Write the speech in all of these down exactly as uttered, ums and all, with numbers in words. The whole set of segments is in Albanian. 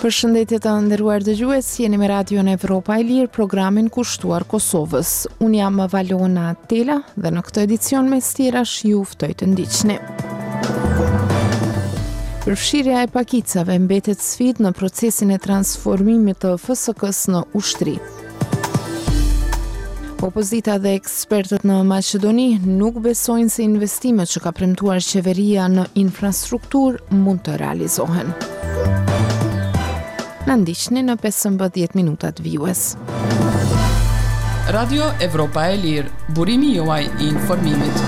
Përshëndetje të nderuar dëgjues, jeni me Radion Evropa e Lirë, programin kushtuar Kosovës. Unë jam Valona Tela dhe në këtë edicion mes tjerash ju ftoj të ndiqni. Përfshirja e pakicave mbetet sfidë në procesin e transformimit të F S K-s në ushtri. Opozita dhe ekspertët në Maqedoni nuk besojnë se investimet që ka premtuar qeveria në infrastrukturë mund të realizohen. Në ndiqni në pesëmbëdhjetë minutat vijues. Radio Evropa e Lirë, burimi juaj i informimit.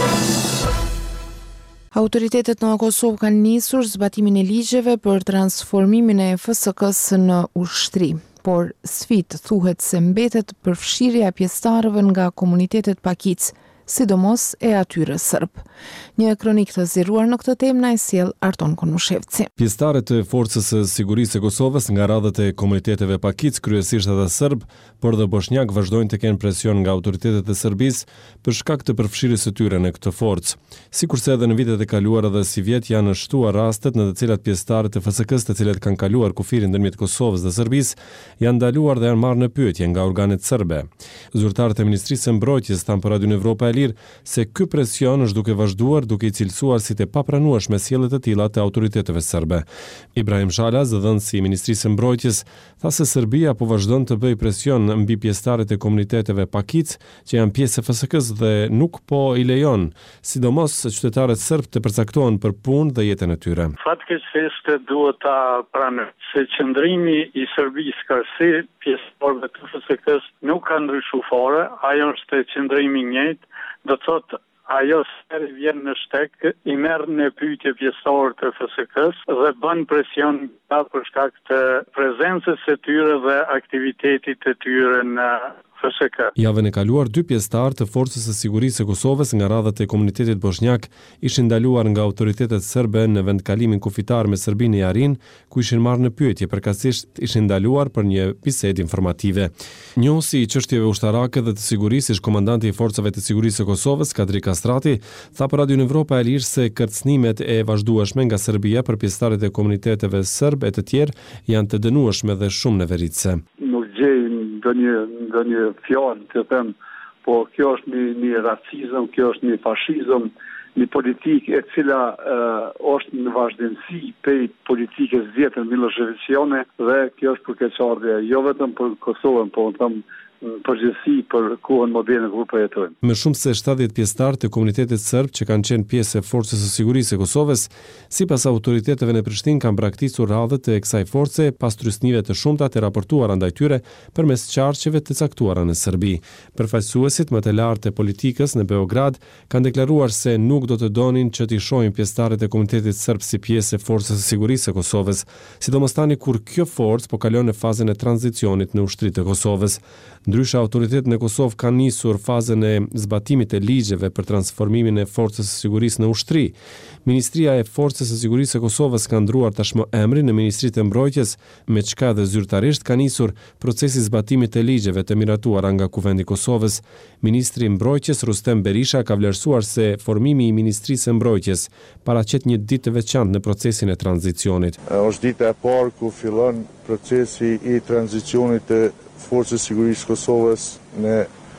Autoritetet në Kosovë kanë nisur zbatimin e ligjeve për transformimin e F S K-s në ushtri, por sfidë thuhet se mbetet përfshirja e pjesëtarëve nga komunitetet pakic, sidomos e atyre serb. Një kronik të zgjeruar në këtë temë na e sjell Arton Konushevci. Pjesëtarët e Forcës së Sigurisë së Kosovës nga radhët e komuniteteve pakic, kryesisht edhe serb, por dhe bosnjak vazhdojnë të kenë presion nga autoritetet e Serbisë për shkak të përfshirjes së tyre në këtë forcë. Sikurse edhe në vitet e kaluara dhe si vjet janë shtuar rastet në të cilat pjesëtarët e F S K-s, të cilët kanë kaluar kufirin ndërmjet Kosovës dhe Serbisë, janë ndaluar dhe janë marrë në pyetje nga organet serbe. Zyrtarët e Ministrisë së Mbrojtjes thanë për Radion Evropa e Lirë se ky presion është duke vazhduar, duke i cilësuar si të papranueshme sjellje të tilla të autoriteteve serbe. Ibrahim Shala, zëdhënësi i Ministrisë së Mbrojtjes, tha se Serbia po vazhdon të bëjë presion mbi pjesëtarët e komuniteteve pakic që janë pjesë e F S K-s dhe nuk po i lejon, sidomos qytetarët serb të përcaktohen për punë dhe jetën e tyre. Fatkeqësisht duhet ta pranojmë se qëndrimi i Serbisë karsi pjesëtarëve të F S K-s nuk ka ndryshuar fare, ajo është qëndrimi i njëjtë, do të thotë ajo seri vjen në shtek, i merr në pyetje pjesëtarët të F S K-s dhe bën presion për shkak të prezencës së tyre dhe aktivitetit të tyre në F S K. Javën e kaluar, dy pjesëtarë të Forcës së Sigurisë së Kosovës nga radhët e komunitetit bosnjak ishin ndaluar nga autoritetet serbe në vendkalimin kufitar me Serbinë e Arin, ku ishin marrë në pyetje, përkatësisht ishin ndaluar për një bisedë informative. Njohësi i çështjeve ushtarake dhe të sigurisë, ish komandanti i Forcave të Sigurisë së Kosovës, Kadri Kastrati, tha për Radion Evropa e Lirë se kërcënimet e vazhdueshme nga Serbia për pjesëtarët e komuniteteve serb e të tjerë janë të dënueshme dhe shumë neveritëse. Nuk gjej ndonjë ndonjë fjalë të them, po kjo është një, një racizëm, kjo është një fashizëm, një politikë e cila uh, është në vazhdimsi prej politikës vjetër Miloševićiane dhe kjo është përkeqëardhje jo vetëm për Kosovën, po them përgjithësi për kohën moderne ku po jetojmë. Me shumë se shtatëdhjetë pjesëtarë të komunitetit serb që kanë qenë pjesë e Forcës së Sigurisë së Kosovës, sipas autoriteteve në Prishtinë kanë braktisur radhët e kësaj force pas trysnive të shumta të raportuara ndaj tyre përmes qarqeve të caktuara në Serbi. Përfaqësuesit më të lartë të politikës në Beograd kanë deklaruar se nuk do të donin që t'i shohin pjesëtarët e komunitetit serb si pjesë e Forcës së Sigurisë së Kosovës, sidomos tani kur kjo forcë po kalon në fazën e tranzicionit në ushtri të Kosovës. Ndryshe, autoritetet në Kosovë kanë nisur fazën e zbatimit të ligjeve për transformimin e Forcës së Sigurisë në ushtri. Ministria e Forcës së Sigurisë së Kosovës ka ndruar tashmë emrin në Ministritë e Mbrojtjes, me çka dhe zyrtarisht ka nisur procesi i zbatimit të ligjeve të miratuara nga Kuvendi i Kosovës. Ministri i Mbrojtjes Rustem Berisha ka vlerësuar se formimi i Ministrisë së Mbrojtjes paraqet një ditë të veçantë në procesin e tranzicionit. Është dita e parë ku fillon procesi i tranzicionit të Forcës Sigurisë Kosovës në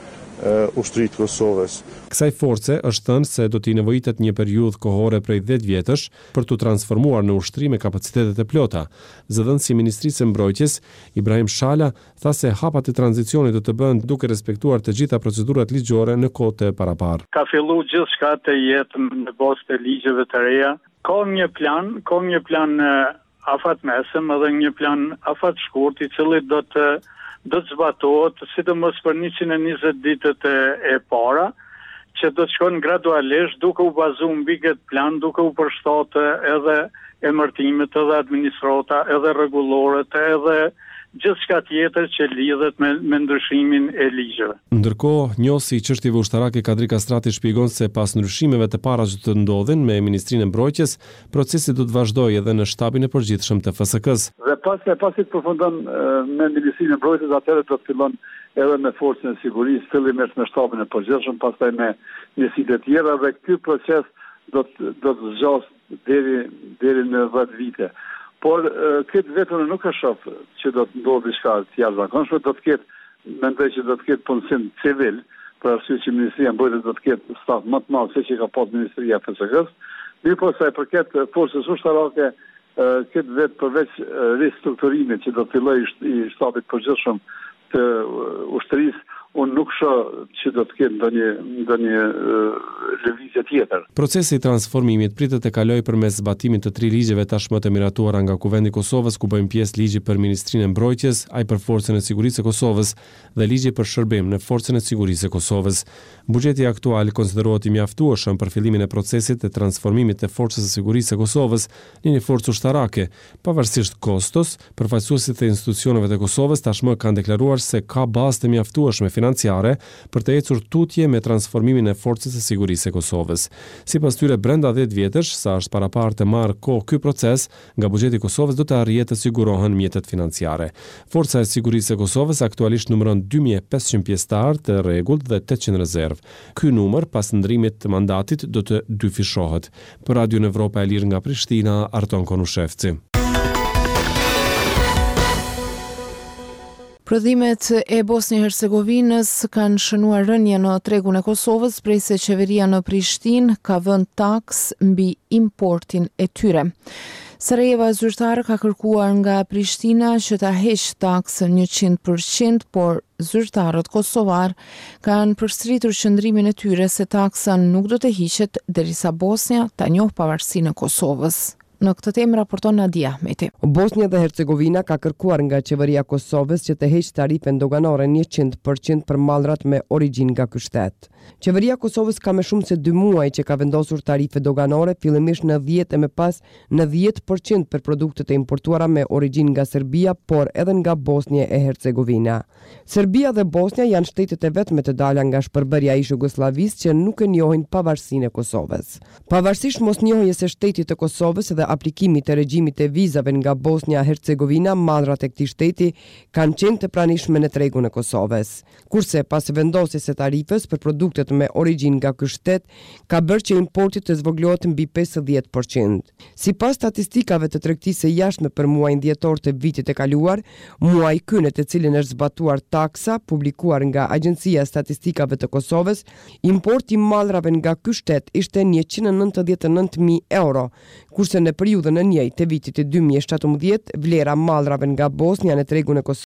uh, ushtrit Kosovës. Kësaj force është thënë se do t'i nevojitet një periudhë kohore prej dhjetë vjetësh për t'u transformuar në ushtri me kapacitetet e plota. Zëdhënësi i Ministrisë së Mbrojtjes, Ibrahim Shala, tha se hapat e tranzicionit do të bëhen duke respektuar të gjitha procedurat ligjore në kohë të paraparë. Ka filluar gjithçka të jetë në bazë të ligjeve të reja. Ka një plan, ka një plan afatmesëm edhe një plan afat shkurt i cili do të do të zbatohet, sidomos për njëqind e njëzet ditët e, e para, që do të shkojnë gradualisht duke u bazuar mbi këtë plan, duke u përshtatë edhe emërtimet, edhe administrata, edhe rregullorët, edhe gjithçka tjetër që lidhet me, me ndryshimin e ligjeve. Ndërkohë, njohësi i çështjeve ushtarake Kadri Kastrati shpjegon se pas ndryshimeve të para që të ndodhin me Ministrinë e Mbrojtjes, procesi do të vazhdojë edhe në shtabin e përgjithshëm të F S K-s. Dhe pas e pasi të përfundon me Ministrinë e Mbrojtjes, atëherë do të fillon edhe me Forcën e Sigurisë, fillimisht me shtabin e përgjithshëm, pastaj me njësitë të tjera dhe ky proces do të do të zgjasë deri deri në dhjetë vite. por këtë vetëm nuk e shoh që do të ndodhë diçka të jashtëzakonshme, do të ketë, mendoj që do të ketë punësim civil, për arsye që Ministria e Mbrojtjes do të ketë staf më të madh se që ka pas Ministria e F S K-s. Mirë po sa i përket forcës ushtarake, këtë vetë përveç ristrukturimit që do të fillojë i shtabit përgjithshëm të ushtrisë, unë nuk shoh që do të ketë ndonjë ndonjë lëvizje tjetër. Procesi i transformimit pritet të kalojë përmes zbatimit të tri ligjeve tashmë të miratuara nga Kuvendi i Kosovës, ku bëjnë pjesë ligji për Ministrinë e Mbrojtjes, ai për Forcën e Sigurisë së Kosovës dhe ligji për shërbim në Forcën e Sigurisë së Kosovës. Buxheti aktual konsiderohet i mjaftueshëm për fillimin e procesit të transformimit të Forcës së Sigurisë së Kosovës në një forcë ushtarake. Pavarësisht kostos, përfaqësuesit e institucioneve të Kosovës tashmë kanë deklaruar se ka bazë të mjaftueshme financiare për të ecur tutje me transformimin e Forcës së Sigurisë së Kosovës. Sipas tyre, brenda dhjetë vjetësh, sa është paraparë të marrë kohë ky proces, nga buxheti i Kosovës do të arrihet të sigurohen mjetet financiare. Forca e Sigurisë së Kosovës aktualisht numëron dy mijë e pesëqind pjesëtar të rregullt dhe tetëqind rezervë. Ky numër pas ndrimit të mandatit do të dyfishohet. Për Radio Evropa e Lirë nga Prishtina, Arton Konushevci. Prodhimet e Bosnjë-Hercegovinës kanë shënuar rënje në tregun e Kosovës, prej se qeveria në Prishtinë ka vënë taks mbi importin e tyre. Sarajeva zyrtare ka kërkuar nga Prishtina që ta heqë taksën njëqind përqind, por zyrtarët kosovar kanë përsëritur qëndrimin e tyre se taksa nuk do të hiqet derisa Bosnja ta njohë pavarësinë e Kosovës. Në këtë temë raporton Nadia Ahmeti. Bosnja dhe Hercegovina ka kërkuar nga qeveria e Kosovës që të heqë tarifën doganore njëqind përqind për mallrat me origjinë nga ky shtet. Qeveria e Kosovës ka më shumë se dy muaj që ka vendosur tarife doganore, fillimisht në dhjetë e më pas në dhjetë përqind për produktet e importuara me origjinë nga Serbia, por edhe nga Bosnja e Hercegovina. Serbia dhe Bosnja janë shtetet e vetme të dala nga shpërbërja e Jugosllavisë që nuk e njohin pavarësinë e Kosovës. Pavarësisht mosnjohjes së shtetit të Kosovës dhe aplikimit të regjimit të vizave nga Bosnja-Hercegovina, mallrat e këtij shteti kanë qenë të pranishme në tregun e Kosovës. Kurse pas vendosjes së tarifës për produktet me origjinë nga ky shtet, ka bërë që importi të zvoglohet mbi pesëdhjetë përqind. Sipas statistikave të tregtisë së jashtme për muajin dhjetor të vitit të kaluar, muaji ky në të cilin është zbatuar taksa publikuar nga Agjencia e Statistikave të Kosovës, importi i mallrave nga ky shtet ishte njëqind e nëntëdhjetë e nëntë mijë euro, kurse në periudhën e njëjtë të vitit të dy mijë e shtatëmbëdhjetë vlera mallrave nga Bosnja në tregun e Kosovës